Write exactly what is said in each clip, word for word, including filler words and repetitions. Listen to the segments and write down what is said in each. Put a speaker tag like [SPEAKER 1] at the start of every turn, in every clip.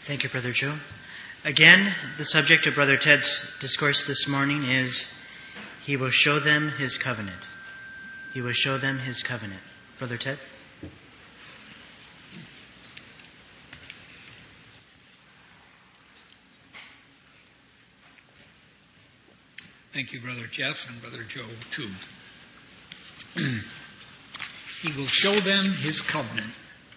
[SPEAKER 1] Thank you, Brother Joe. Again, the subject of Brother Ted's discourse this morning is, He will show them His covenant. He will show them His covenant. Brother Ted?
[SPEAKER 2] Thank you, Brother Jeff, and Brother Joe, too. He will show them His covenant.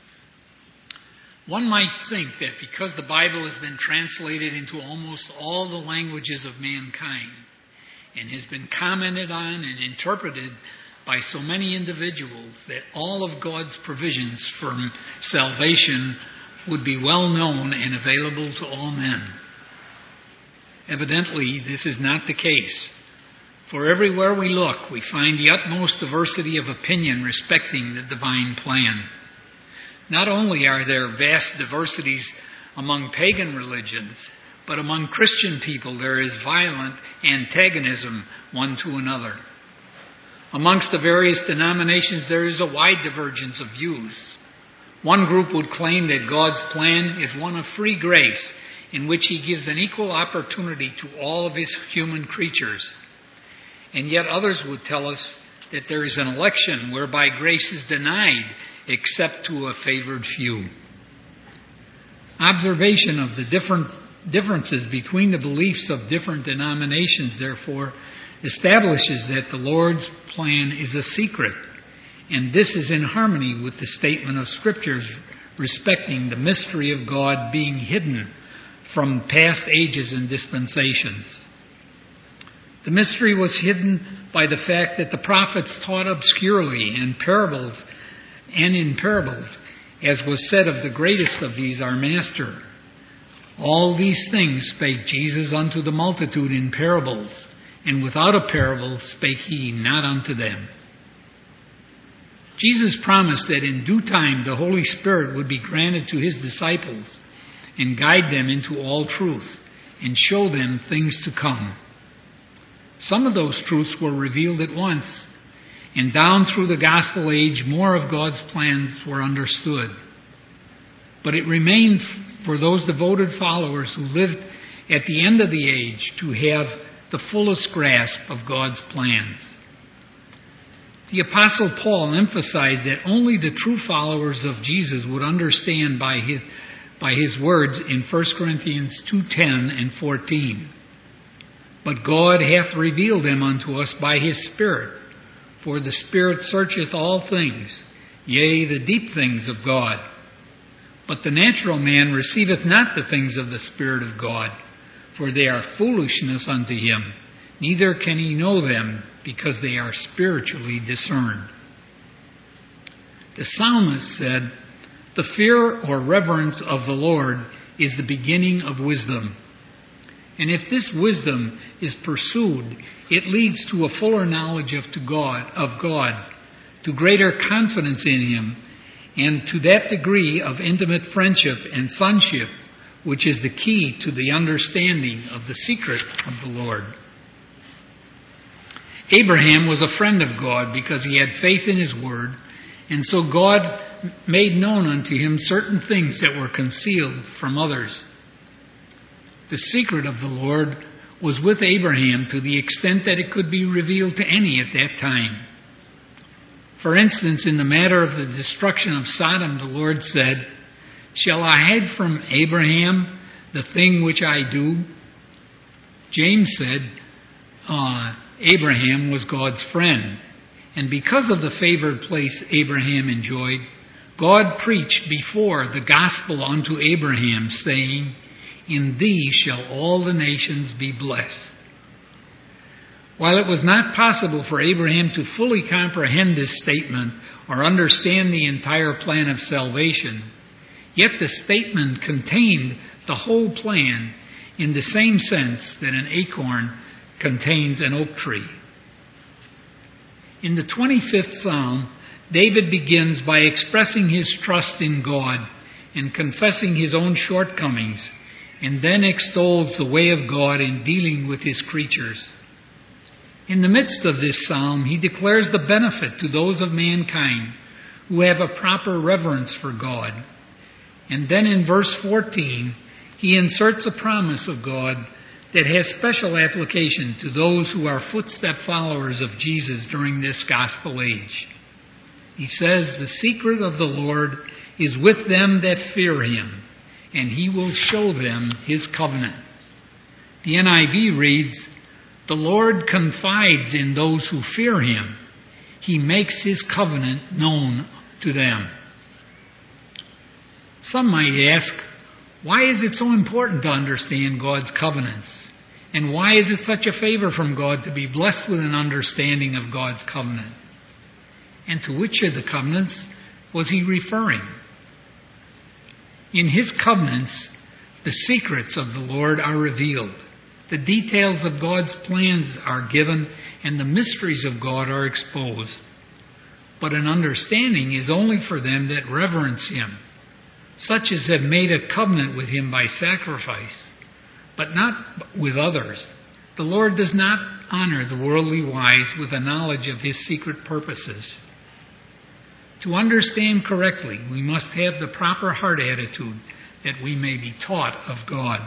[SPEAKER 2] One might think that because the Bible has been translated into almost all the languages of mankind and has been commented on and interpreted by so many individuals, that all of God's provisions for salvation would be well known and available to all men. Evidently, this is not the case. For everywhere we look, we find the utmost diversity of opinion respecting the divine plan. Not only are there vast diversities among pagan religions, but among Christian people there is violent antagonism one to another. Amongst the various denominations there is a wide divergence of views. One group would claim that God's plan is one of free grace, in which He gives an equal opportunity to all of His human creatures. And yet others would tell us that there is an election whereby grace is denied except to a favored few. Observation of the different differences between the beliefs of different denominations, therefore, establishes that the Lord's plan is a secret, and this is in harmony with the statement of Scriptures respecting the mystery of God being hidden from past ages and dispensations. The mystery was hidden by the fact that the prophets taught obscurely in parables and in parables, as was said of the greatest of these, our Master. All these things spake Jesus unto the multitude in parables, and without a parable spake He not unto them. Jesus promised that in due time the Holy Spirit would be granted to His disciples and guide them into all truth and show them things to come. Some of those truths were revealed at once, and down through the gospel age more of God's plans were understood. But it remained for those devoted followers who lived at the end of the age to have the fullest grasp of God's plans. The Apostle Paul emphasized that only the true followers of Jesus would understand by his, by his words in First Corinthians two ten and fourteen. But God hath revealed them unto us by His Spirit, for the Spirit searcheth all things, yea, the deep things of God. But the natural man receiveth not the things of the Spirit of God, for they are foolishness unto him, neither can he know them, because they are spiritually discerned. The psalmist said, "The fear or reverence of the Lord is the beginning of wisdom." And if this wisdom is pursued, it leads to a fuller knowledge of to God, of God, to greater confidence in Him, and to that degree of intimate friendship and sonship, which is the key to the understanding of the secret of the Lord. Abraham was a friend of God because he had faith in His word, and so God made known unto him certain things that were concealed from others. The secret of the Lord was with Abraham to the extent that it could be revealed to any at that time. For instance, in the matter of the destruction of Sodom, the Lord said, "Shall I hide from Abraham the thing which I do?" James said uh, Abraham was God's friend, and because of the favored place Abraham enjoyed, God preached before the gospel unto Abraham, saying, "In thee shall all the nations be blessed." While it was not possible for Abraham to fully comprehend this statement or understand the entire plan of salvation, yet the statement contained the whole plan in the same sense that an acorn contains an oak tree. In the twenty-fifth Psalm, David begins by expressing his trust in God and confessing his own shortcomings, and then extols the way of God in dealing with His creatures. In the midst of this psalm, he declares the benefit to those of mankind who have a proper reverence for God. And then in verse fourteen, he inserts a promise of God that has special application to those who are footstep followers of Jesus during this gospel age. He says, "The secret of the Lord is with them that fear him, and he will show them his covenant." The N I V reads, "The Lord confides in those who fear him. He makes his covenant known to them." Some might ask, why is it so important to understand God's covenants? And why is it such a favor from God to be blessed with an understanding of God's covenant? And to which of the covenants was he referring? In his covenants, the secrets of the Lord are revealed. The details of God's plans are given, and the mysteries of God are exposed. But an understanding is only for them that reverence him, such as have made a covenant with him by sacrifice, but not with others. The Lord does not honor the worldly wise with a knowledge of his secret purposes. To understand correctly, we must have the proper heart attitude that we may be taught of God.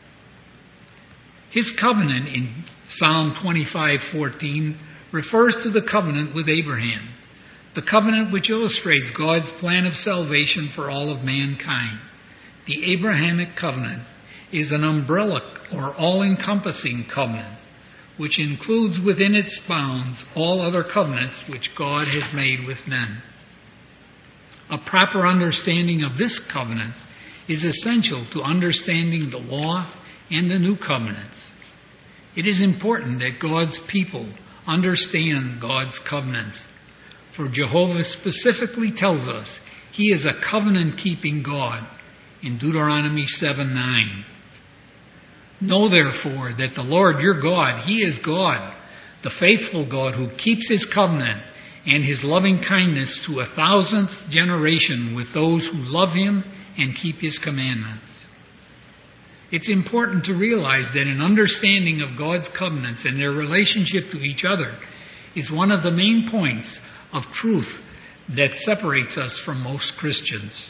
[SPEAKER 2] His covenant in Psalm twenty-five fourteen refers to the covenant with Abraham, the covenant which illustrates God's plan of salvation for all of mankind. The Abrahamic covenant is an umbrella or all-encompassing covenant, which includes within its bounds all other covenants which God has made with men. A proper understanding of this covenant is essential to understanding the law and the new covenants. It is important that God's people understand God's covenants, for Jehovah specifically tells us he is a covenant-keeping God in Deuteronomy seven nine. "Know therefore that the Lord your God, he is God, the faithful God who keeps his covenant and his loving kindness to a thousandth generation with those who love him and keep his commandments." It's important to realize that an understanding of God's covenants and their relationship to each other is one of the main points of truth that separates us from most Christians.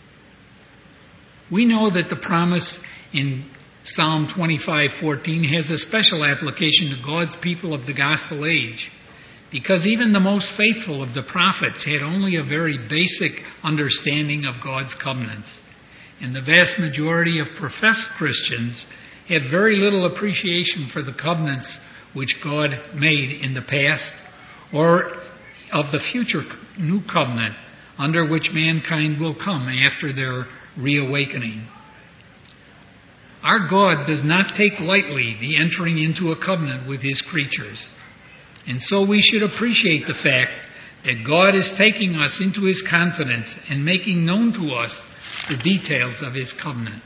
[SPEAKER 2] We know that the promise in Psalm twenty-five fourteen has a special application to God's people of the gospel age, because even the most faithful of the prophets had only a very basic understanding of God's covenants, and the vast majority of professed Christians have very little appreciation for the covenants which God made in the past, or of the future new covenant under which mankind will come after their reawakening. Our God does not take lightly the entering into a covenant with his creatures, and so we should appreciate the fact that God is taking us into his confidence and making known to us the details of his covenant.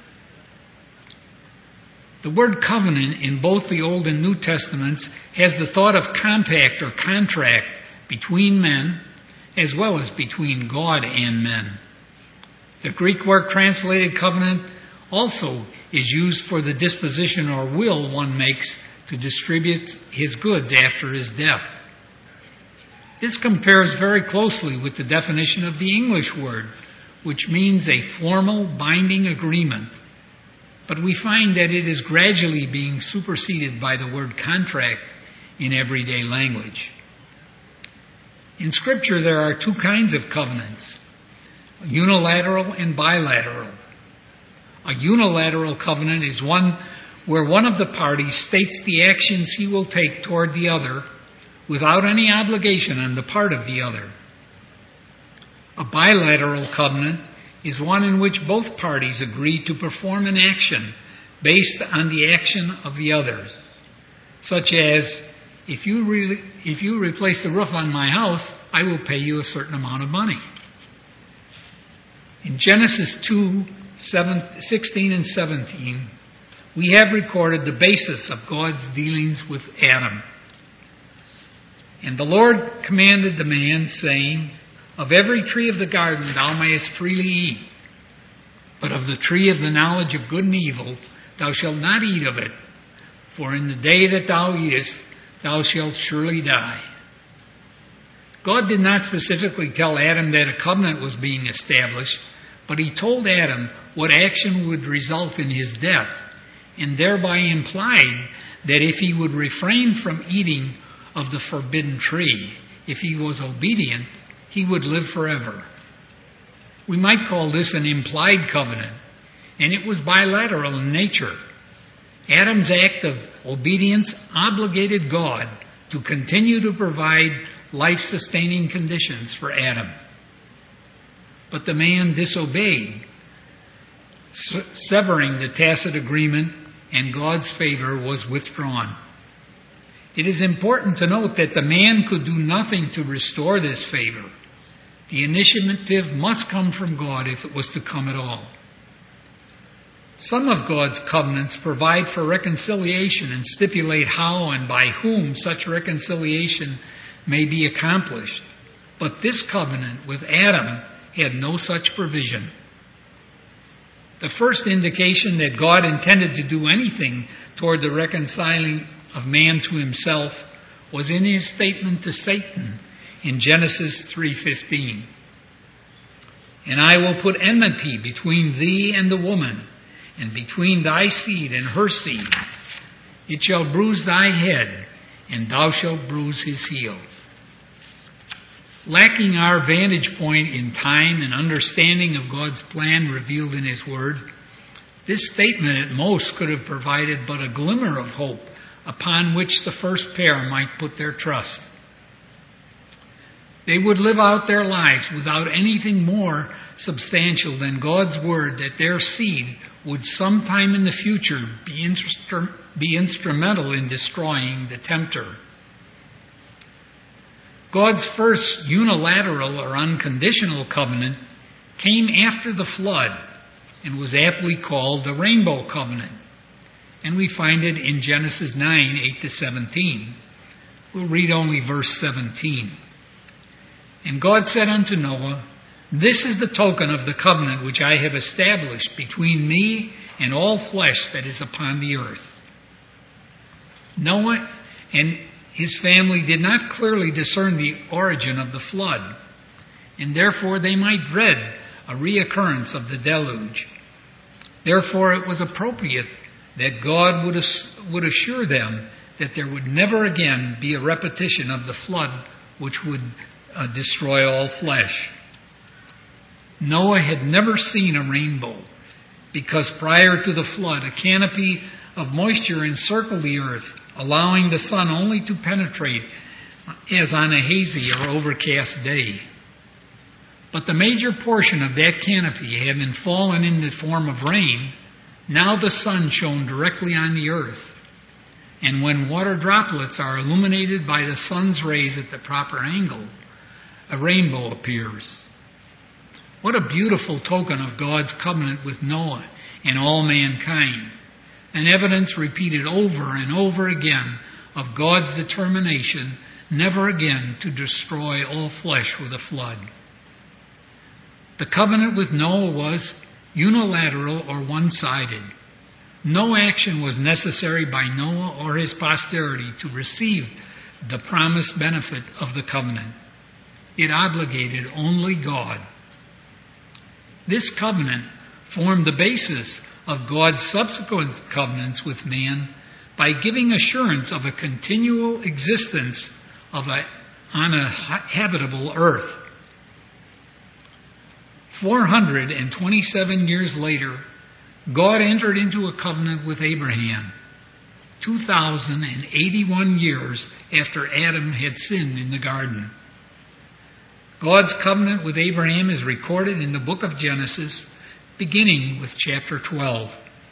[SPEAKER 2] The word covenant in both the Old and New Testaments has the thought of compact or contract between men as well as between God and men. The Greek word translated covenant also is used for the disposition or will one makes to distribute his goods after his death. This compares very closely with the definition of the English word, which means a formal, binding agreement. But we find that it is gradually being superseded by the word contract in everyday language. In Scripture, there are two kinds of covenants, unilateral and bilateral. A unilateral covenant is one where one of the parties states the actions he will take toward the other without any obligation on the part of the other. A bilateral covenant is one in which both parties agree to perform an action based on the action of the others, such as, if you, re- if you replace the roof on my house, I will pay you a certain amount of money. In Genesis two, sixteen and seventeen, we have recorded the basis of God's dealings with Adam. "And the Lord commanded the man, saying, Of every tree of the garden thou mayest freely eat, but of the tree of the knowledge of good and evil thou shalt not eat of it, for in the day that thou eatest thou shalt surely die." God did not specifically tell Adam that a covenant was being established, but he told Adam what action would result in his death, and thereby implied that if he would refrain from eating of the forbidden tree, if he was obedient, he would live forever. We might call this an implied covenant, and it was bilateral in nature. Adam's act of obedience obligated God to continue to provide life-sustaining conditions for Adam. But the man disobeyed, severing the tacit agreement, and God's favor was withdrawn. It is important to note that the man could do nothing to restore this favor. The initiative must come from God if it was to come at all. Some of God's covenants provide for reconciliation and stipulate how and by whom such reconciliation may be accomplished. But this covenant with Adam had no such provision. The first indication that God intended to do anything toward the reconciling of man to himself was in his statement to Satan in Genesis three fifteen. And I will put enmity between thee and the woman, and between thy seed and her seed. It shall bruise thy head, and thou shalt bruise his heel. Lacking our vantage point in time and understanding of God's plan revealed in his word, this statement at most could have provided but a glimmer of hope upon which the first pair might put their trust. They would live out their lives without anything more substantial than God's word that their seed would sometime in the future be, instru- be instrumental in destroying the tempter. God's first unilateral or unconditional covenant came after the flood and was aptly called the Rainbow Covenant. And we find it in Genesis nine, eight to seventeen. We'll read only verse seventeen. And God said unto Noah, This is the token of the covenant which I have established between me and all flesh that is upon the earth. Noah and his family did not clearly discern the origin of the flood, and therefore they might dread a reoccurrence of the deluge. Therefore it was appropriate that God would, ass- would assure them that there would never again be a repetition of the flood which would uh, destroy all flesh. Noah had never seen a rainbow because prior to the flood a canopy of moisture encircled the earth, allowing the sun only to penetrate as on a hazy or overcast day. But the major portion of that canopy having fallen in the form of rain, now the sun shone directly on the earth. And when water droplets are illuminated by the sun's rays at the proper angle, a rainbow appears. What a beautiful token of God's covenant with Noah and all mankind. An evidence repeated over and over again of God's determination never again to destroy all flesh with a flood. The covenant with Noah was unilateral or one-sided. No action was necessary by Noah or his posterity to receive the promised benefit of the covenant. It obligated only God. This covenant formed the basis of God's subsequent covenants with man by giving assurance of a continual existence of a, on a habitable earth. four hundred twenty-seven years later, God entered into a covenant with Abraham, two thousand eighty-one years after Adam had sinned in the garden. God's covenant with Abraham is recorded in the book of Genesis, beginning with chapter twelve.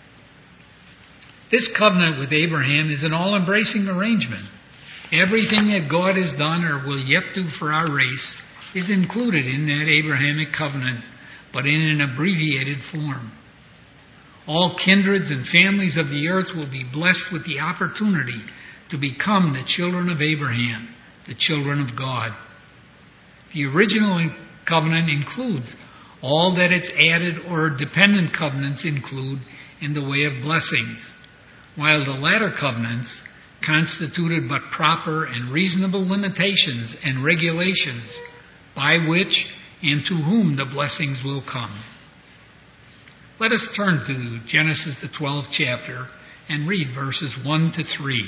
[SPEAKER 2] This covenant with Abraham is an all-embracing arrangement. Everything that God has done or will yet do for our race is included in that Abrahamic covenant, but in an abbreviated form. All kindreds and families of the earth will be blessed with the opportunity to become the children of Abraham, the children of God. The original covenant includes all that its added or dependent covenants include in the way of blessings, while the latter covenants constituted but proper and reasonable limitations and regulations by which and to whom the blessings will come. Let us turn to Genesis, the twelfth chapter, and read verses one to three.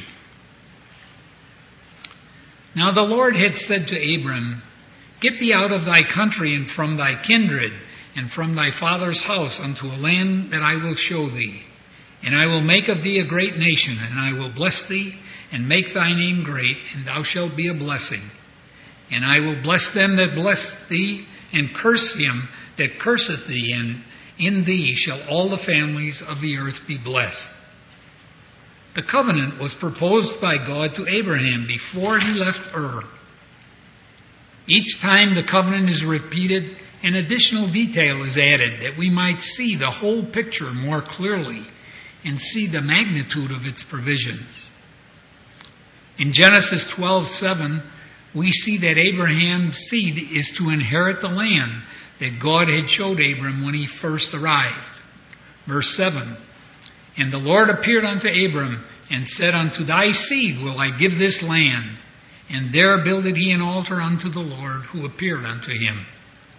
[SPEAKER 2] Now the Lord had said to Abram, Get thee out of thy country and from thy kindred and from thy father's house unto a land that I will show thee. And I will make of thee a great nation, and I will bless thee, and make thy name great, and thou shalt be a blessing. And I will bless them that bless thee, and curse him that curseth thee, and in thee shall all the families of the earth be blessed. The covenant was proposed by God to Abraham before he left Ur. Each time the covenant is repeated, an additional detail is added that we might see the whole picture more clearly and see the magnitude of its provisions. In Genesis twelve seven, we see that Abraham's seed is to inherit the land that God had showed Abram when he first arrived. Verse seven, And the Lord appeared unto Abram, and said, Unto thy seed will I give this land. And there builded he an altar unto the Lord, who appeared unto him.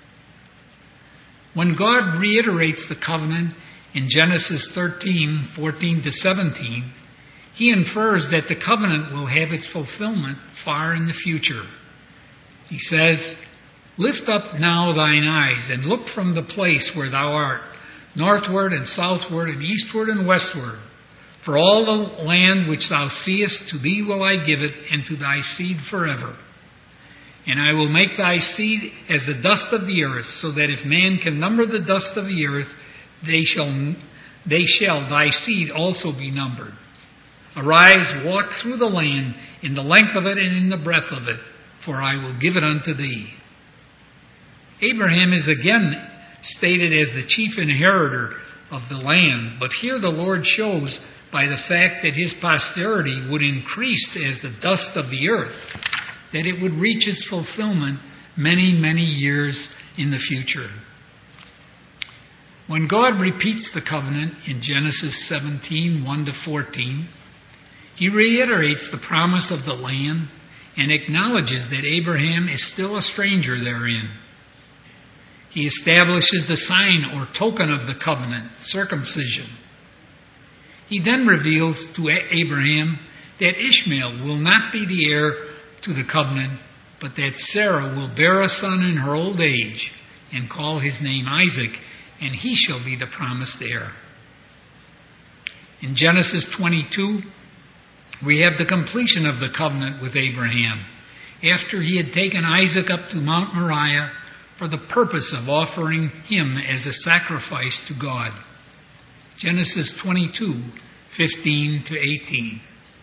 [SPEAKER 2] When God reiterates the covenant in Genesis thirteen fourteen to seventeen, he infers that the covenant will have its fulfillment far in the future. He says, Lift up now thine eyes, and look from the place where thou art, northward and southward and eastward and westward. For all the land which thou seest, to thee will I give it, and to thy seed forever. And I will make thy seed as the dust of the earth, so that if man can number the dust of the earth, they shall, they shall thy seed also be numbered. Arise, walk through the land, in the length of it and in the breadth of it, for I will give it unto thee. Abraham is again stated as the chief inheritor of the land, but here the Lord shows by the fact that his posterity would increase as the dust of the earth, that it would reach its fulfillment many, many years in the future. When God repeats the covenant in Genesis seventeen one to fourteen, he reiterates the promise of the land and acknowledges that Abraham is still a stranger therein. He establishes the sign or token of the covenant, circumcision. He then reveals to Abraham that Ishmael will not be the heir to the covenant, but that Sarah will bear a son in her old age and call his name Isaac, and he shall be the promised heir. In Genesis twenty-two, we have the completion of the covenant with Abraham, after he had taken Isaac up to Mount Moriah for the purpose of offering him as a sacrifice to God. Genesis twenty-two fifteen to eighteen.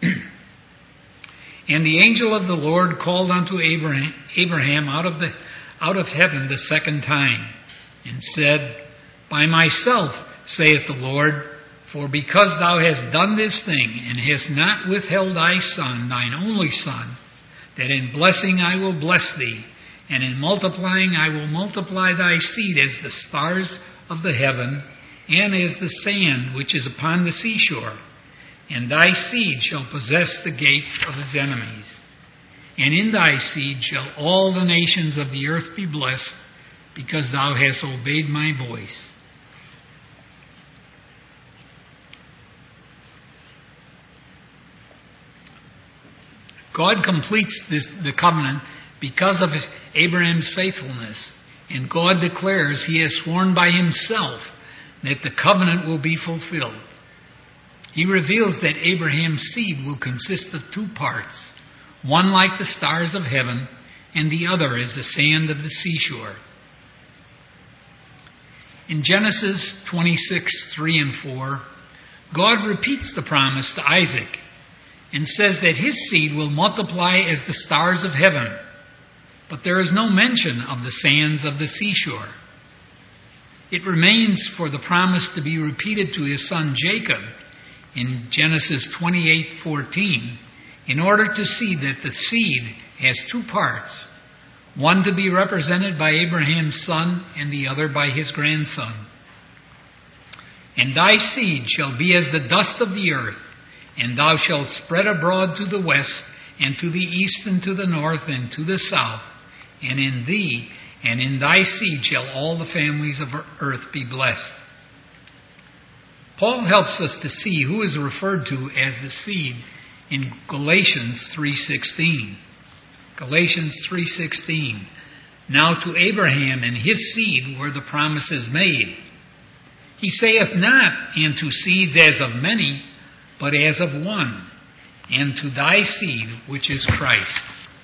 [SPEAKER 2] And the angel of the Lord called unto Abraham, Abraham out of the out of heaven the second time, and said, By myself, saith the Lord, for because thou hast done this thing, and hast not withheld thy son, thine only son, that in blessing I will bless thee, and in multiplying I will multiply thy seed as the stars of the heaven, and as the sand which is upon the seashore. And thy seed shall possess the gate of his enemies. And in thy seed shall all the nations of the earth be blessed, because thou hast obeyed my voice. God completes this, the covenant because of Abraham's faithfulness, and God declares he has sworn by himself that the covenant will be fulfilled. He reveals that Abraham's seed will consist of two parts, one like the stars of heaven, and the other as the sand of the seashore. In Genesis twenty-six three and four, God repeats the promise to Isaac and says that his seed will multiply as the stars of heaven, but there is no mention of the sands of the seashore. It remains for the promise to be repeated to his son Jacob in Genesis twenty-eight fourteen, in order to see that the seed has two parts, one to be represented by Abraham's son and the other by his grandson. And thy seed shall be as the dust of the earth, and thou shalt spread abroad to the west, and to the east, and to the north, and to the south. And in thee and in thy seed shall all the families of earth be blessed. Paul helps us to see who is referred to as the seed in Galatians three sixteen. Galatians three sixteen. Now to Abraham and his seed were the promises made. He saith not, and to seeds as of many, but as of one, and to thy seed, which is Christ.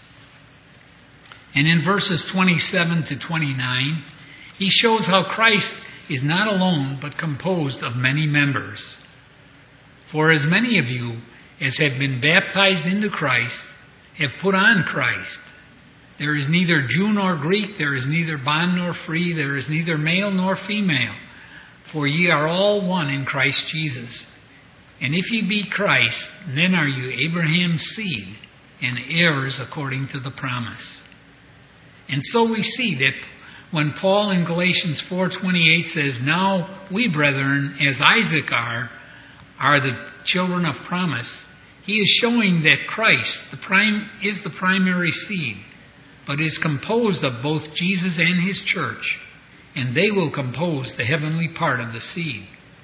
[SPEAKER 2] And in verses twenty-seven to twenty-nine, he shows how Christ is not alone, but composed of many members. For as many of you as have been baptized into Christ have put on Christ. There is neither Jew nor Greek, there is neither bond nor free, there is neither male nor female, for ye are all one in Christ Jesus. And if ye be Christ, then are you Abraham's seed, and heirs according to the promise. And so we see that when Paul in Galatians four twenty-eight says, Now we, brethren, as Isaac are, are the children of promise, he is showing that Christ the prime, is the primary seed, but is composed of both Jesus and his church, and they will compose the heavenly part of the seed.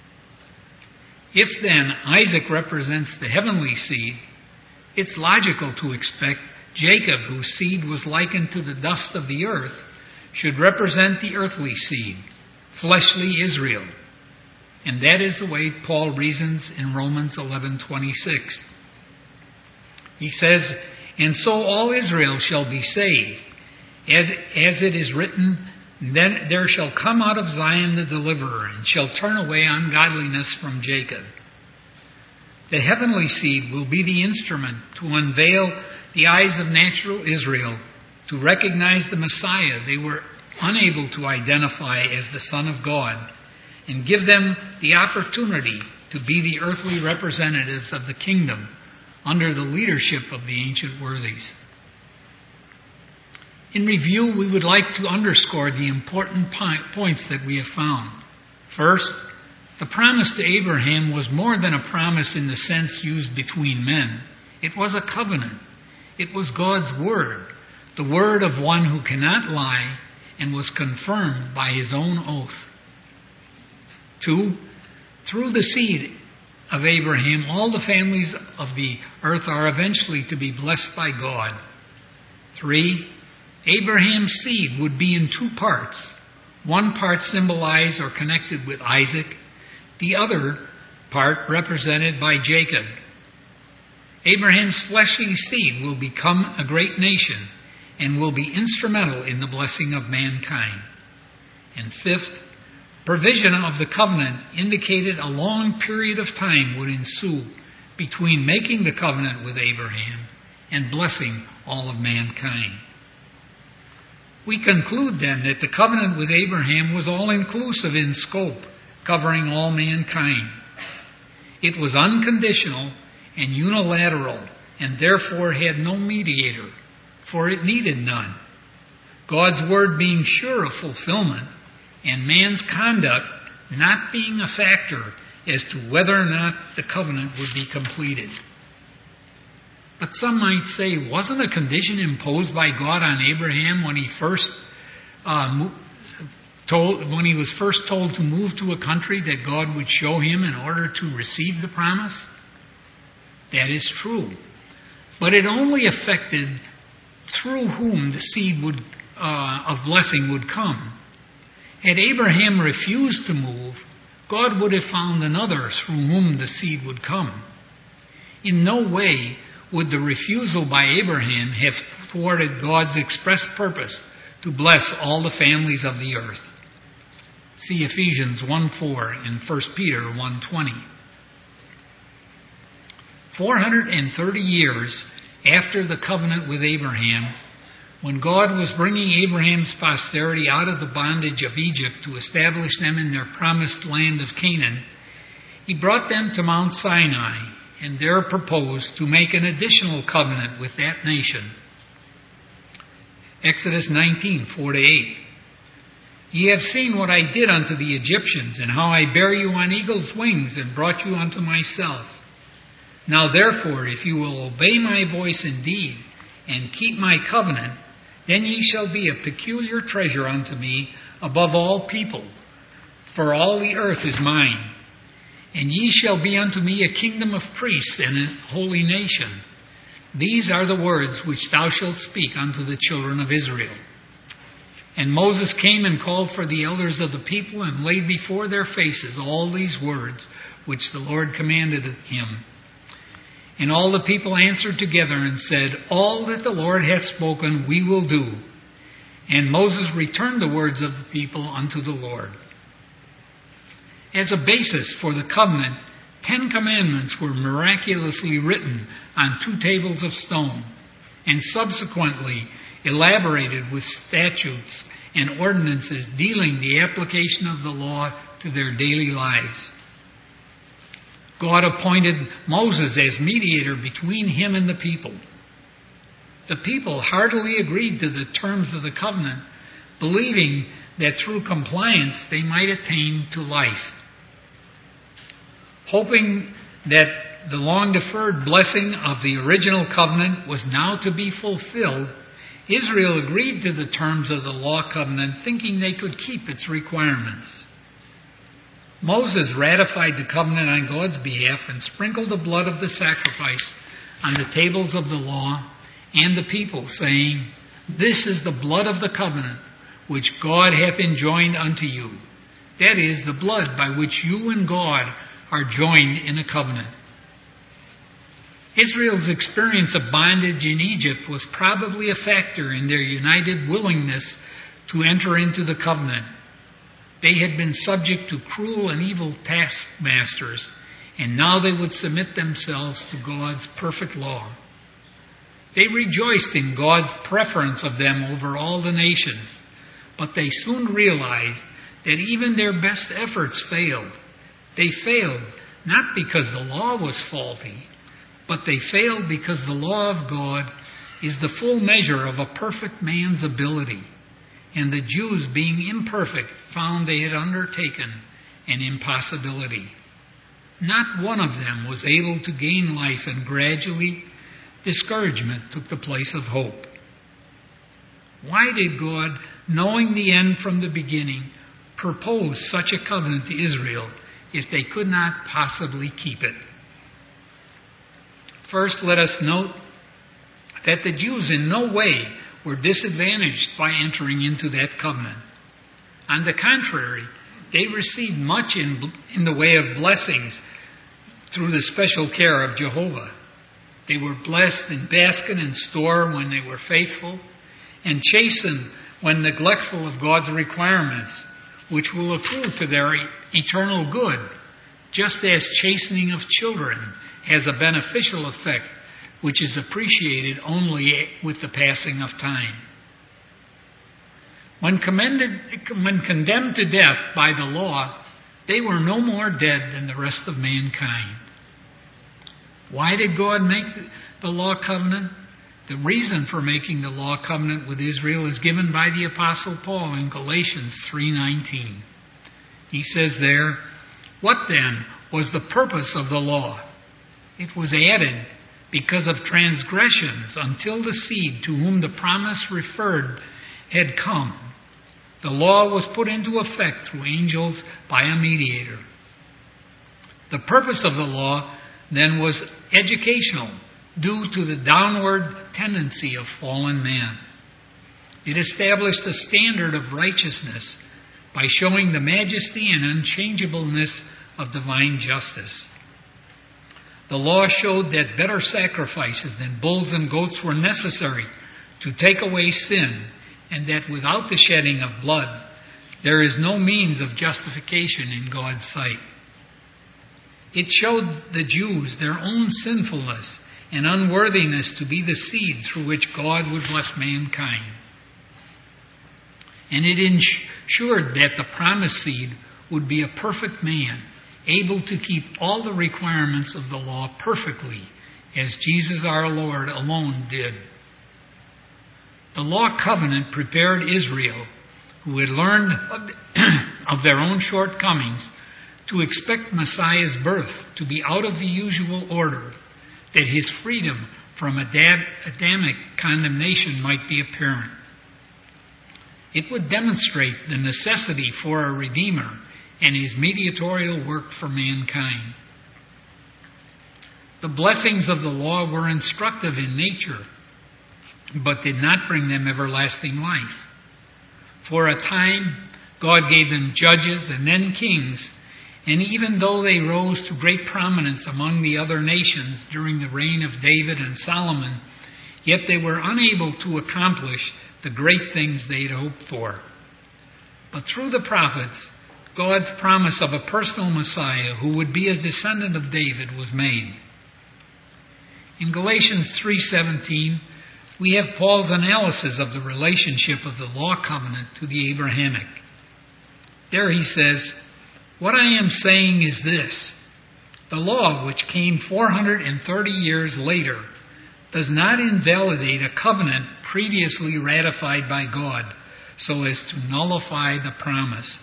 [SPEAKER 2] If then Isaac represents the heavenly seed, it's logical to expect Jacob, whose seed was likened to the dust of the earth, should represent the earthly seed, fleshly Israel. And that is the way Paul reasons in Romans eleven twenty-six. He says, And so all Israel shall be saved, as, as it is written, Then there shall come out of Zion the deliverer, and shall turn away ungodliness from Jacob. The heavenly seed will be the instrument to unveil the eyes of natural Israel to recognize the Messiah they were unable to identify as the Son of God, and give them the opportunity to be the earthly representatives of the kingdom under the leadership of the ancient worthies. In review, we would like to underscore the important points that we have found. First, the promise to Abraham was more than a promise in the sense used between men. It was a covenant. It was God's word, the word of one who cannot lie, and was confirmed by his own oath. Two, through the seed of Abraham, all the families of the earth are eventually to be blessed by God. Three, Abraham's seed would be in two parts. One part symbolized or connected with Isaac, the other part represented by Jacob. Abraham's fleshly seed will become a great nation and will be instrumental in the blessing of mankind. And fifth, provision of the covenant indicated a long period of time would ensue between making the covenant with Abraham and blessing all of mankind. We conclude then that the covenant with Abraham was all-inclusive in scope, covering all mankind. It was unconditional and unilateral, and therefore had no mediator, for it needed none. God's word being sure of fulfillment, and man's conduct not being a factor as to whether or not the covenant would be completed. But some might say, wasn't a condition imposed by God on Abraham when he first uh, told, when he was first told to move to a country that God would show him in order to receive the promise? That is true. But it only affected through whom the seed would, uh, of blessing would come. Had Abraham refused to move, God would have found another through whom the seed would come. In no way would the refusal by Abraham have thwarted God's express purpose to bless all the families of the earth. See Ephesians one four and First Peter one twenty. four hundred thirty years after the covenant with Abraham, when God was bringing Abraham's posterity out of the bondage of Egypt to establish them in their promised land of Canaan, he brought them to Mount Sinai and there proposed to make an additional covenant with that nation. Exodus nineteen four to eight. Ye have seen what I did unto the Egyptians, and how I bare you on eagle's wings, and brought you unto myself. Now therefore, if you will obey my voice indeed, and keep my covenant, then ye shall be a peculiar treasure unto me above all people, for all the earth is mine. And ye shall be unto me a kingdom of priests and a holy nation. These are the words which thou shalt speak unto the children of Israel. And Moses came and called for the elders of the people, and laid before their faces all these words which the Lord commanded him. And all the people answered together and said, All that the Lord hath spoken we will do. And Moses returned the words of the people unto the Lord. As a basis for the covenant, Ten Commandments were miraculously written on two tables of stone, and subsequently elaborated with statutes and ordinances dealing the application of the law to their daily lives. God appointed Moses as mediator between him and the people. The people heartily agreed to the terms of the covenant, believing that through compliance they might attain to life. Hoping that the long-deferred blessing of the original covenant was now to be fulfilled, Israel agreed to the terms of the law covenant, thinking they could keep its requirements. Moses ratified the covenant on God's behalf and sprinkled the blood of the sacrifice on the tables of the law and the people, saying, This is the blood of the covenant which God hath enjoined unto you. That is, the blood by which you and God are joined in a covenant. Israel's experience of bondage in Egypt was probably a factor in their united willingness to enter into the covenant. They had been subject to cruel and evil taskmasters, and now they would submit themselves to God's perfect law. They rejoiced in God's preference of them over all the nations, but they soon realized that even their best efforts failed. They failed not because the law was faulty, but they failed because the law of God is the full measure of a perfect man's ability, and the Jews, being imperfect, found they had undertaken an impossibility. Not one of them was able to gain life, and gradually discouragement took the place of hope. Why did God, knowing the end from the beginning, propose such a covenant to Israel if they could not possibly keep it? First, let us note that the Jews in no way were disadvantaged by entering into that covenant. On the contrary, they received much in, in the way of blessings through the special care of Jehovah. They were blessed in basket and store when they were faithful, and chastened when neglectful of God's requirements, which will accrue to their eternal good, just as chastening of children has a beneficial effect, which is appreciated only with the passing of time. When, commended, when condemned to death by the law, they were no more dead than the rest of mankind. Why did God make the law covenant? The reason for making the law covenant with Israel is given by the Apostle Paul in Galatians three nineteen. He says there, What then was the purpose of the law? It was added because of transgressions until the seed to whom the promise referred had come. The law was put into effect through angels by a mediator. The purpose of the law then was educational, due to the downward tendency of fallen man. It established a standard of righteousness by showing the majesty and unchangeableness of divine justice. The law showed that better sacrifices than bulls and goats were necessary to take away sin, and that without the shedding of blood, there is no means of justification in God's sight. It showed the Jews their own sinfulness and unworthiness to be the seed through which God would bless mankind. And it ensured that the promised seed would be a perfect man, able to keep all the requirements of the law perfectly, as Jesus our Lord alone did. The law covenant prepared Israel, who had learned of their own shortcomings, to expect Messiah's birth to be out of the usual order, that his freedom from Adamic condemnation might be apparent. It would demonstrate the necessity for a Redeemer and his mediatorial work for mankind. The blessings of the law were instructive in nature, but did not bring them everlasting life. For a time, God gave them judges and then kings, and even though they rose to great prominence among the other nations during the reign of David and Solomon, yet they were unable to accomplish the great things they had hoped for. But through the prophets, God's promise of a personal Messiah who would be a descendant of David was made. In Galatians three seventeen, we have Paul's analysis of the relationship of the law covenant to the Abrahamic. There he says, "What I am saying is this: the law, which came four hundred thirty years later, does not invalidate a covenant previously ratified by God so as to nullify the promise.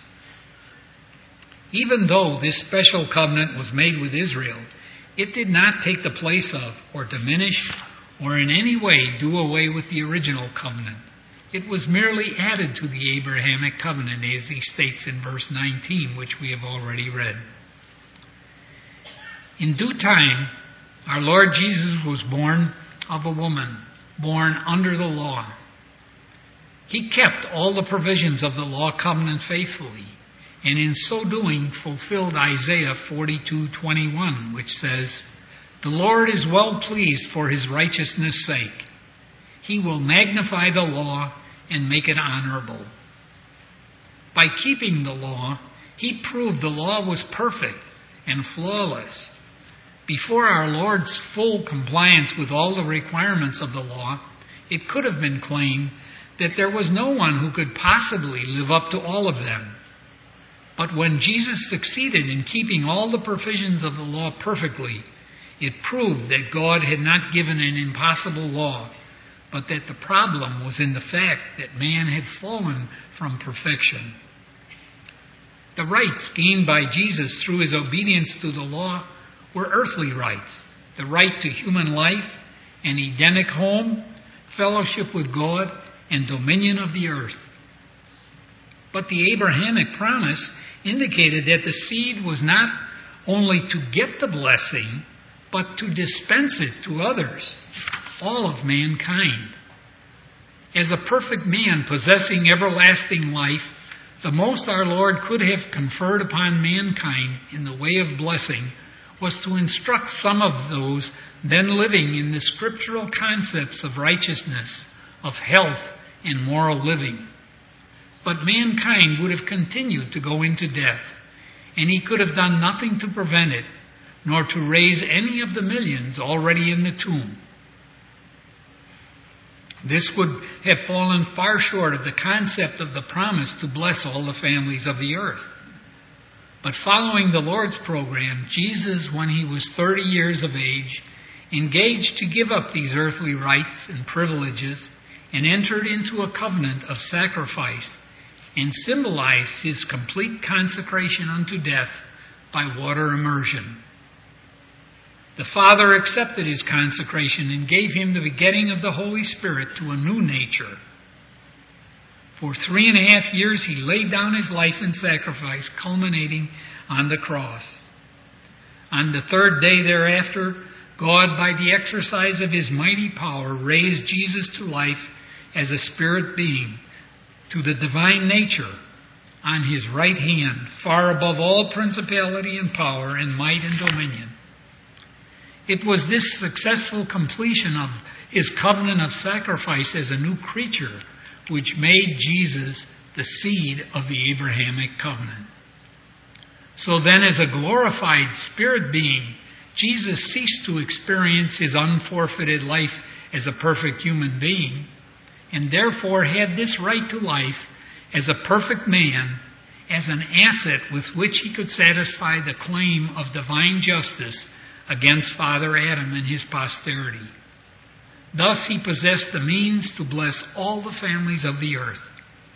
[SPEAKER 2] Even though this special covenant was made with Israel, it did not take the place of, or diminish, or in any way do away with the original covenant. It was merely added to the Abrahamic covenant, as he states in verse nineteen, which we have already read. In due time, our Lord Jesus was born of a woman, born under the law. He kept all the provisions of the law covenant faithfully, and in so doing fulfilled Isaiah forty-two twenty-one, which says, "The Lord is well pleased for his righteousness' sake. He will magnify the law and make it honorable." By keeping the law, he proved the law was perfect and flawless. Before our Lord's full compliance with all the requirements of the law, it could have been claimed that there was no one who could possibly live up to all of them. But when Jesus succeeded in keeping all the provisions of the law perfectly, it proved that God had not given an impossible law, but that the problem was in the fact that man had fallen from perfection. The rights gained by Jesus through his obedience to the law were earthly rights: the right to human life, an Edenic home, fellowship with God, and dominion of the earth. But the Abrahamic promise indicated that the seed was not only to get the blessing, but to dispense it to others, all of mankind. As a perfect man possessing everlasting life, the most our Lord could have conferred upon mankind in the way of blessing was to instruct some of those then living in the scriptural concepts of righteousness, of health, and moral living. But mankind would have continued to go into death, and he could have done nothing to prevent it, nor to raise any of the millions already in the tomb. This would have fallen far short of the concept of the promise to bless all the families of the earth. But following the Lord's program, Jesus, when he was thirty years of age, engaged to give up these earthly rights and privileges and entered into a covenant of sacrifice and symbolized his complete consecration unto death by water immersion. The Father accepted his consecration and gave him the begetting of the Holy Spirit to a new nature. For three and a half years he laid down his life in sacrifice, culminating on the cross. On the third day thereafter, God, by the exercise of his mighty power, raised Jesus to life as a spirit being, to the divine nature, on his right hand, far above all principality and power and might and dominion. It was this successful completion of his covenant of sacrifice as a new creature which made Jesus the seed of the Abrahamic covenant. So then, as a glorified spirit being, Jesus ceased to experience his unforfeited life as a perfect human being, and therefore had this right to life as a perfect man, as an asset with which he could satisfy the claim of divine justice against Father Adam and his posterity. Thus he possessed the means to bless all the families of the earth.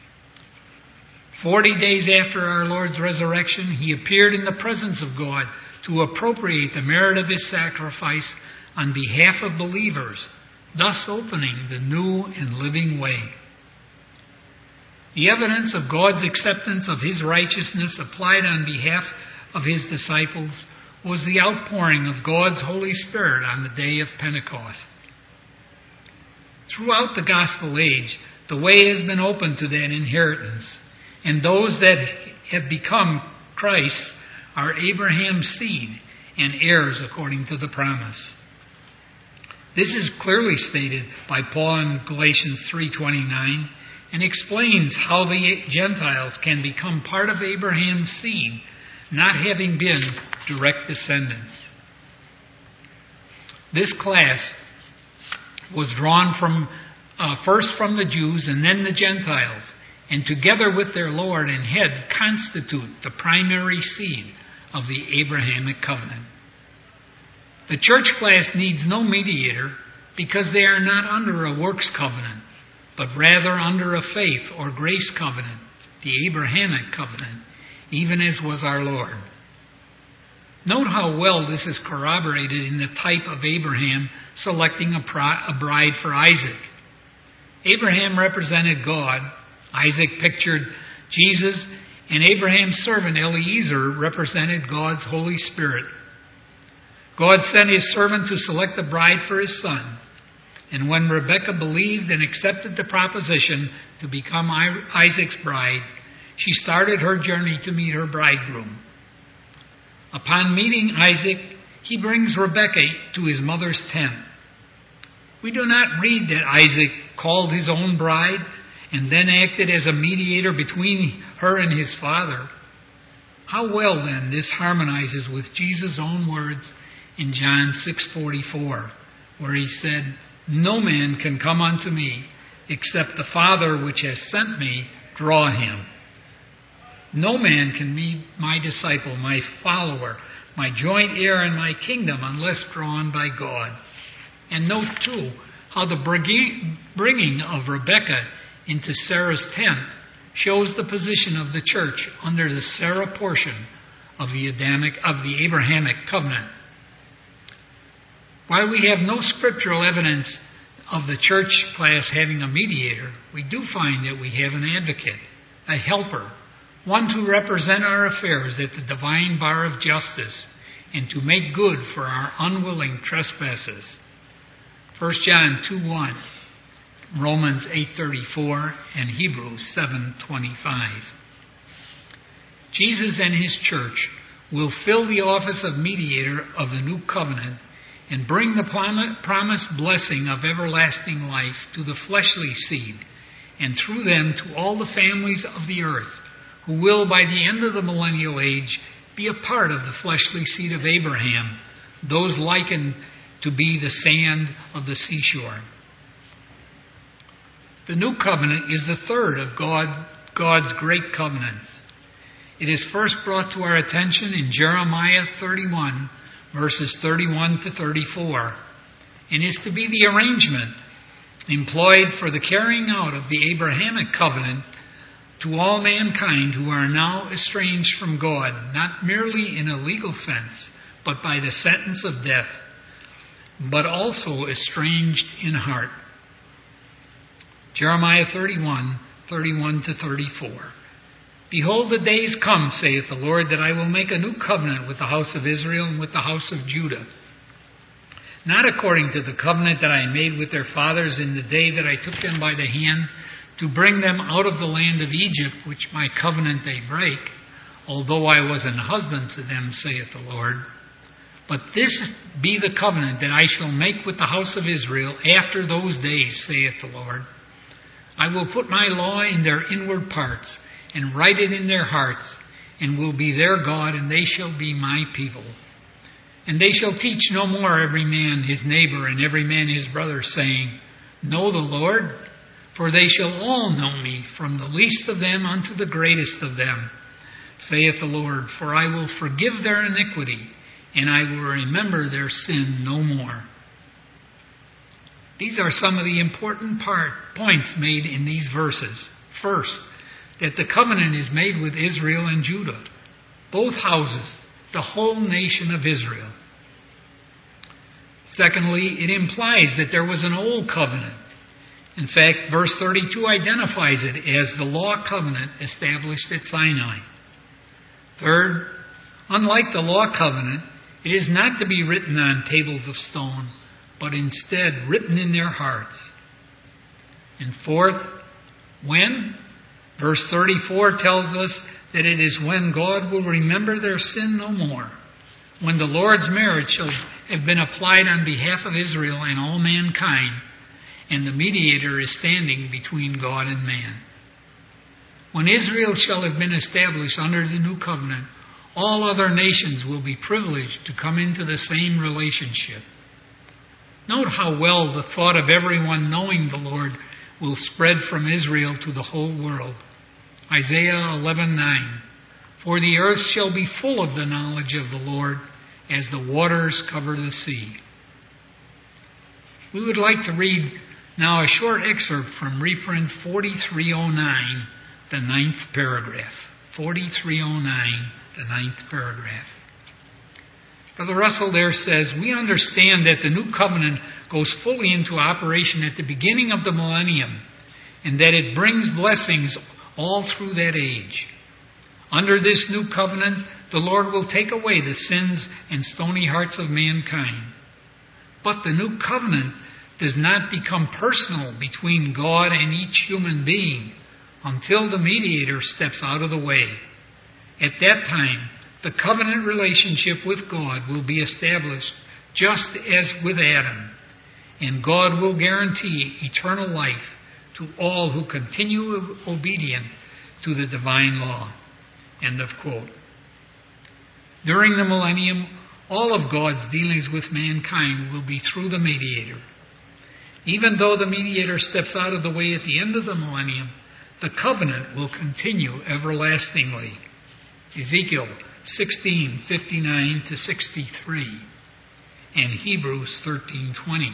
[SPEAKER 2] Forty days after our Lord's resurrection, he appeared in the presence of God to appropriate the merit of his sacrifice on behalf of believers, thus opening the new and living way. The evidence of God's acceptance of his righteousness applied on behalf of his disciples was the outpouring of God's Holy Spirit on the day of Pentecost. Throughout the gospel age, the way has been open to that inheritance, and those that have become Christ are Abraham's seed and heirs according to the promise. This is clearly stated by Paul in Galatians three twenty-nine and explains how the Gentiles can become part of Abraham's seed, not having been direct descendants. This class was drawn from uh, first from the Jews and then the Gentiles, and together with their Lord and head constitute the primary seed of the Abrahamic covenant. The church class needs no mediator because they are not under a works covenant, but rather under a faith or grace covenant, the Abrahamic covenant, even as was our Lord. Note how well this is corroborated in the type of Abraham selecting a, pri- a bride for Isaac. Abraham represented God, Isaac pictured Jesus, and Abraham's servant Eliezer represented God's Holy Spirit. God sent his servant to select a bride for his son, and when Rebekah believed and accepted the proposition to become Isaac's bride, she started her journey to meet her bridegroom. Upon meeting Isaac, he brings Rebekah to his mother's tent. We do not read that Isaac called his own bride and then acted as a mediator between her and his father. How well, then, this harmonizes with Jesus' own words in John six forty-four, where he said, "No man can come unto me except the Father which has sent me draw him." No man can be my disciple, my follower, my joint heir in my kingdom unless drawn by God. And note, too, how the bringing of Rebekah into Sarah's tent shows the position of the church under the Sarah portion of the Adamic, of the Abrahamic covenant. While we have no scriptural evidence of the church class having a mediator, we do find that we have an advocate, a helper, one to represent our affairs at the divine bar of justice and to make good for our unwilling trespasses. First John two one, Romans eight thirty-four, and Hebrews seven twenty-five. Jesus and his church will fill the office of mediator of the new covenant and bring the promised blessing of everlasting life to the fleshly seed and through them to all the families of the earth, who will, by the end of the millennial age, be a part of the fleshly seed of Abraham, those likened to be the sand of the seashore. The new covenant is the third of God, God's great covenants. It is first brought to our attention in Jeremiah thirty-one, verses thirty-one to thirty-four, and is to be the arrangement employed for the carrying out of the Abrahamic covenant to all mankind who are now estranged from God, not merely in a legal sense, but by the sentence of death, but also estranged in heart. Jeremiah thirty-one, thirty-one to thirty-four. Behold, the days come, saith the Lord, that I will make a new covenant with the house of Israel and with the house of Judah, not according to the covenant that I made with their fathers in the day that I took them by the hand to bring them out of the land of Egypt, which my covenant they break, although I was an husband to them, saith the Lord. But this be the covenant that I shall make with the house of Israel after those days, saith the Lord. I will put my law in their inward parts, and write it in their hearts, and will be their God, and they shall be my people. And they shall teach no more every man his neighbor, and every man his brother, saying, Know the Lord, for they shall all know me, from the least of them unto the greatest of them, saith the Lord. For I will forgive their iniquity, and I will remember their sin no more. These are some of the important part, points made in these verses. First, that the covenant is made with Israel and Judah, both houses, the whole nation of Israel. Secondly, it implies that there was an old covenant, In fact, verse thirty-two identifies it as the law covenant established at Sinai. Third, unlike the law covenant, it is not to be written on tables of stone, but instead written in their hearts. And fourth, when? Verse thirty-four tells us that it is when God will remember their sin no more, when the Lord's merit shall have been applied on behalf of Israel and all mankind, and the mediator is standing between God and man. When Israel shall have been established under the new covenant, all other nations will be privileged to come into the same relationship. Note how well the thought of everyone knowing the Lord will spread from Israel to the whole world. Isaiah eleven nine, for the earth shall be full of the knowledge of the Lord as the waters cover the sea. We would like to read now a short excerpt from reprint forty-three oh nine, the ninth paragraph. forty-three oh nine, the ninth paragraph. Brother Russell there says, we understand that the new covenant goes fully into operation at the beginning of the millennium, and that it brings blessings all through that age. Under this new covenant, the Lord will take away the sins and stony hearts of mankind. But the new covenant does not become personal between God and each human being until the mediator steps out of the way. At that time, the covenant relationship with God will be established just as with Adam, and God will guarantee eternal life to all who continue obedient to the divine law. End of quote. During the millennium, all of God's dealings with mankind will be through the mediator. Even though the mediator steps out of the way at the end of the millennium, the covenant will continue everlastingly. Ezekiel sixteen fifty-nine to sixty-three and Hebrews thirteen twenty.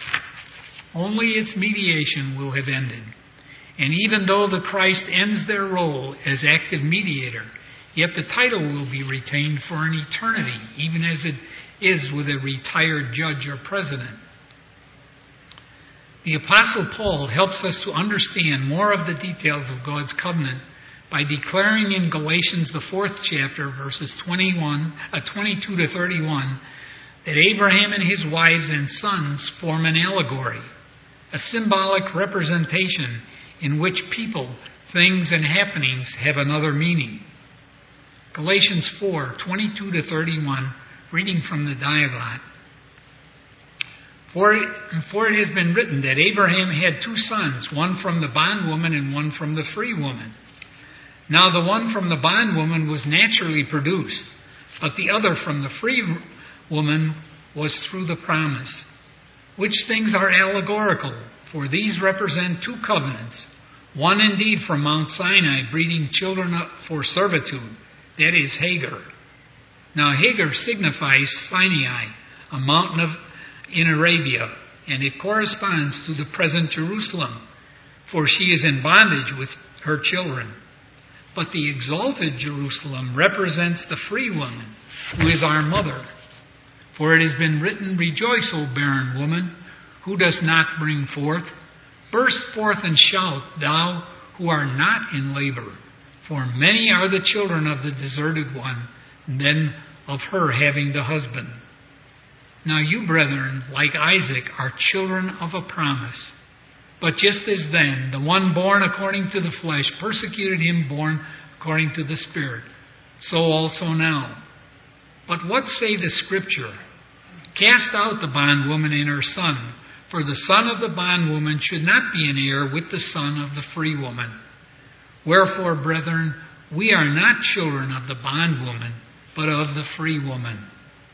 [SPEAKER 2] Only its mediation will have ended. And even though the Christ ends their role as active mediator, yet the title will be retained for an eternity, even as it is with a retired judge or president. The Apostle Paul helps us to understand more of the details of God's covenant by declaring in Galatians, the fourth chapter, verses twenty-one, uh, twenty-two to thirty-one, that Abraham and his wives and sons form an allegory, a symbolic representation in which people, things, and happenings have another meaning. Galatians four, twenty-two to thirty-one, reading from the Diaglott. For it, for it has been written that Abraham had two sons, one from the bondwoman and one from the free woman. Now the one from the bondwoman was naturally produced, but the other from the free woman was through the promise. Which things are allegorical, for these represent two covenants. One indeed from Mount Sinai, breeding children up for servitude, that is Hagar. Now Hagar signifies Sinai, a mountain of in Arabia, and it corresponds to the present Jerusalem, for she is in bondage with her children. But the exalted Jerusalem represents the free woman, who is our mother. For it has been written, rejoice, O barren woman, who does not bring forth. Burst forth and shout, thou who are not in labor. For many are the children of the deserted one, than of her having the husband. Now you, brethren, like Isaac, are children of a promise. But just as then, the one born according to the flesh persecuted him born according to the Spirit, so also now. But what say the Scripture? Cast out the bondwoman and her son, for the son of the bondwoman should not be an heir with the son of the free woman. Wherefore, brethren, we are not children of the bondwoman, but of the free woman.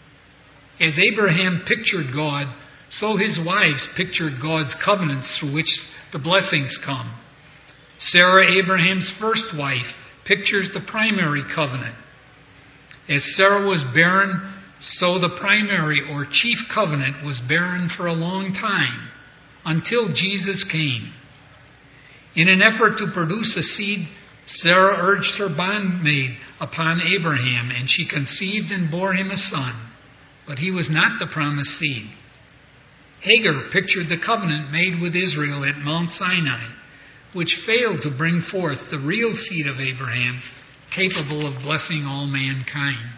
[SPEAKER 2] As Abraham pictured God, so his wives pictured God's covenants through which the blessings come. Sarah, Abraham's first wife, pictures the primary covenant. As Sarah was barren, so the primary or chief covenant was barren for a long time, until Jesus came. In an effort to produce a seed, Sarah urged her bondmaid upon Abraham, and she conceived and bore him a son. But he was not the promised seed. Hagar pictured the covenant made with Israel at Mount Sinai, which failed to bring forth the real seed of Abraham, capable of blessing all mankind.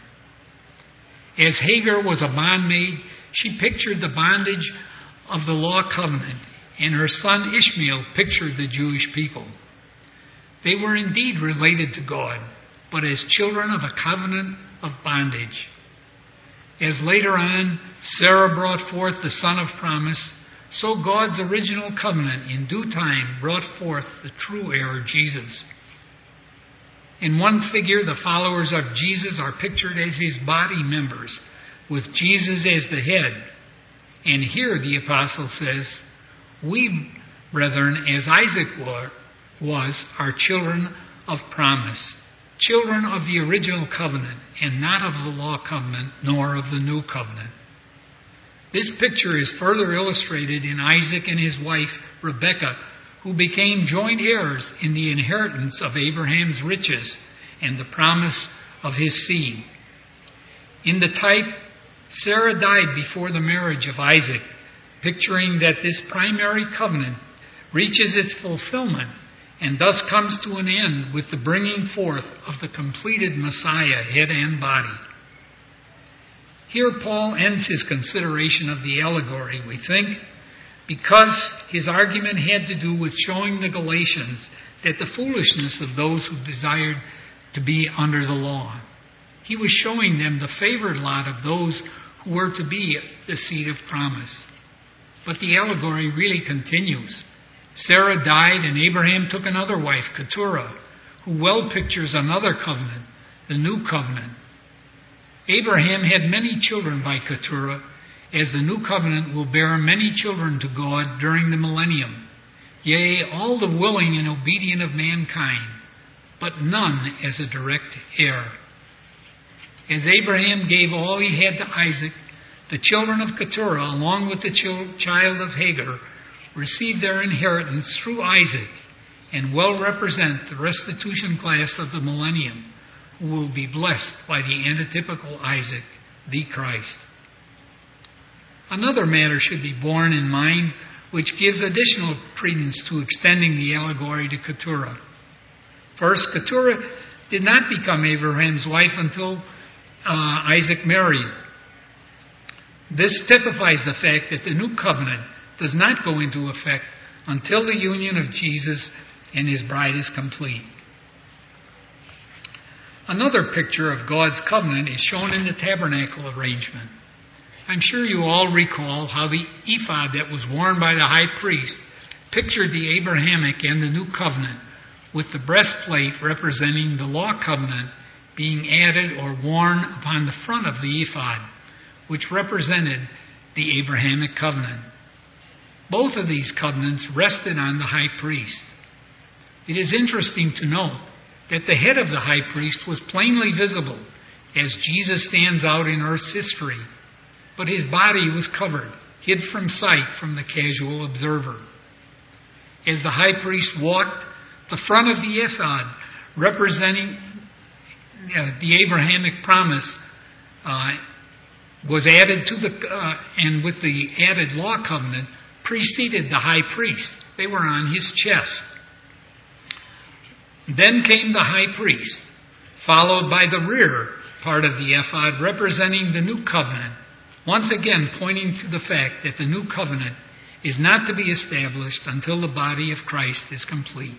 [SPEAKER 2] As Hagar was a bondmaid, she pictured the bondage of the law covenant, and her son Ishmael pictured the Jewish people. They were indeed related to God, but as children of a covenant of bondage. As later on Sarah brought forth the son of promise, so God's original covenant in due time brought forth the true heir, Jesus. In one figure, the followers of Jesus are pictured as his body members, with Jesus as the head. And here the apostle says, "We, brethren, as Isaac was, are children of promise, children of the original covenant, and not of the law covenant, nor of the new covenant." This picture is further illustrated in Isaac and his wife, Rebekah, who became joint heirs in the inheritance of Abraham's riches and the promise of his seed. In the type, Sarah died before the marriage of Isaac, picturing that this primary covenant reaches its fulfillment and thus comes to an end with the bringing forth of the completed Messiah, head and body. Here Paul ends his consideration of the allegory, we think, because his argument had to do with showing the Galatians that the foolishness of those who desired to be under the law. He was showing them the favored lot of those who were to be the seed of promise. But the allegory really continues. Sarah died and Abraham took another wife, Keturah, who well pictures another covenant, the new covenant. Abraham had many children by Keturah, as the new covenant will bear many children to God during the millennium, yea, all the willing and obedient of mankind, but none as a direct heir. As Abraham gave all he had to Isaac, the children of Keturah, along with the child of Hagar, received their inheritance through Isaac and well represent the restitution class of the millennium, who will be blessed by the antitypical Isaac, the Christ. Another matter should be borne in mind, which gives additional credence to extending the allegory to Keturah. First, Keturah did not become Abraham's wife until uh, Isaac married. This typifies the fact that the new covenant does not go into effect until the union of Jesus and his bride is complete. Another picture of God's covenant is shown in the tabernacle arrangement. I'm sure you all recall how the ephod that was worn by the high priest pictured the Abrahamic and the new covenant, with the breastplate representing the law covenant being added or worn upon the front of the ephod, which represented the Abrahamic covenant. Both of these covenants rested on the high priest. It is interesting to note that the head of the high priest was plainly visible as Jesus stands out in earth's history, but his body was covered, hid from sight from the casual observer. As the high priest walked, the front of the ephod, representing uh, the Abrahamic promise, uh, was added to the, uh, and with the added law covenant, preceded the high priest. They were on his chest. Then came the high priest, followed by the rear part of the ephod representing the new covenant, once again pointing to the fact that the new covenant is not to be established until the body of Christ is complete.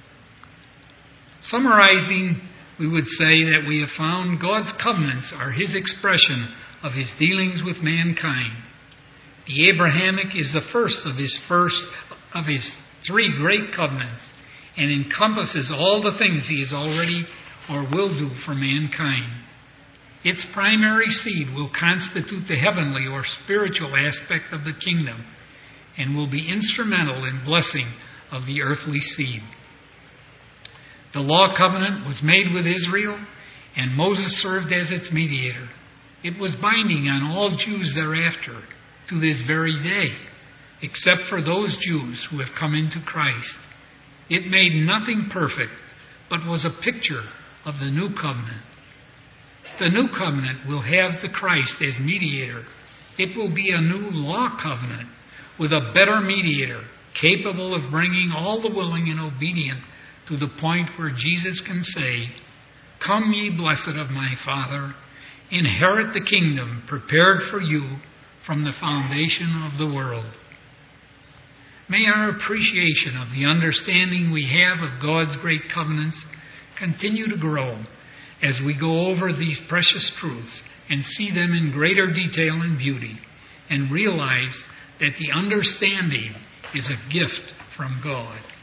[SPEAKER 2] Summarizing, we would say that we have found God's covenants are his expression of his dealings with mankind. The Abrahamic is the first of his first of his three great covenants, and encompasses all the things he has already or will do for mankind. Its primary seed will constitute the heavenly or spiritual aspect of the kingdom, and will be instrumental in blessing of the earthly seed. The law covenant was made with Israel, and Moses served as its mediator. It was binding on all Jews thereafter, to this very day, except for those Jews who have come into Christ. It made nothing perfect, but was a picture of the new covenant. The new covenant will have the Christ as mediator. It will be a new law covenant, with a better mediator, capable of bringing all the willing and obedient to the point where Jesus can say, "Come, ye blessed of my Father, inherit the kingdom prepared for you from the foundation of the world." May our appreciation of the understanding we have of God's great covenants continue to grow as we go over these precious truths and see them in greater detail and beauty, and realize that the understanding is a gift from God.